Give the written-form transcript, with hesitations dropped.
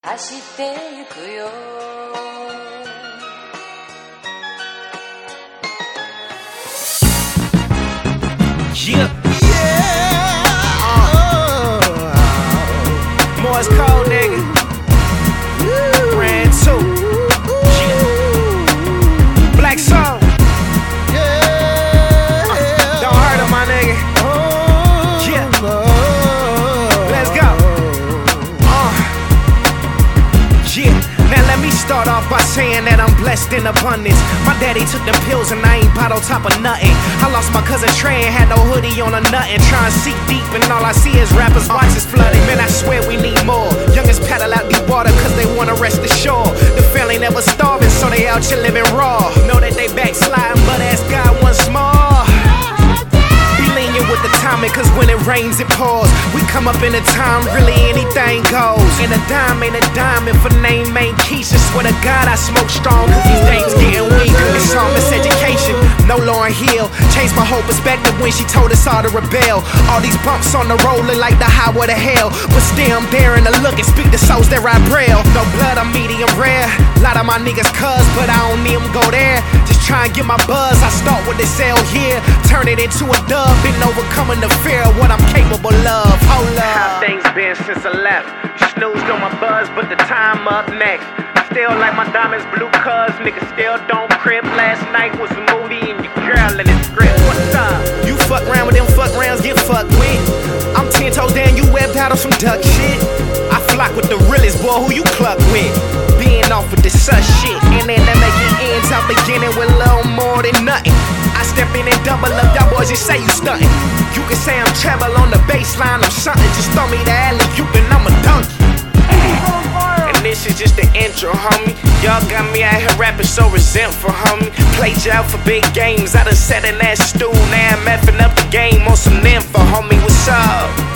走ってゆくよ Yeah. Morse code, nigga. Brand 2. Yeah. Black song. Don't hurt him, my nigga. Yeah. Let's go. Yeah. Now let me start off by saying that I'm blessed in abundance. My daddy took the pills and I ain't bottle top of nothing. I lost my cousin Trey and had no hoodie on or nothing. Trying to see deep and all I see is rappers' watches flooded. Man, I swear we need more. Youngest paddle out deep water cause they wanna rest ashore. The family never starving so they out here living raw. Know that they backsliding but ask God once more. Be lenient with the timing cause when it rains it pours. We come up in a time really anything goes. And a dime ain't a diamond for name ain't Keisha. Swear to God I smoke strong cause these days getting weaker. It's all miseducation, no Lauryn Hill. Changed my whole perspective when she told us all to rebel. All these bumps on the road look like the highway to hell. But still I'm daring to look and speak to souls that ride braille. No blood, I'm medium rare. Lot of my niggas cuz, but I don't need them go there. Just try and get my buzz, I start with this L here. Turn it into a dub, been overcoming the fear of what I'm capable of. Hold up. How things been since I left? Snoozed on my buzz, but the time up next. Still like my diamonds blue cuz, niggas still don't crib. Last night was a movie and your girl in the script. What's up? You fuck around with them fuck rounds, get fucked with. I'm 10 toes down, you webbed out of some duck shit. I flock with the realest boy who you cluck with. Being off with the sus shit, and then that make it ends out beginning with a little more than nothing. I step in and double up, y'all boys just say you stuntin'. You can say I'm treble on the baseline or something. Just throw me the alley-oop and I'm a donkey. And this is just the intro, homie. Y'all got me out here rapping so resentful, homie. Played you out for big games, I done sat in that stool. Now I'm effing up the game on some nympho, homie. What's up?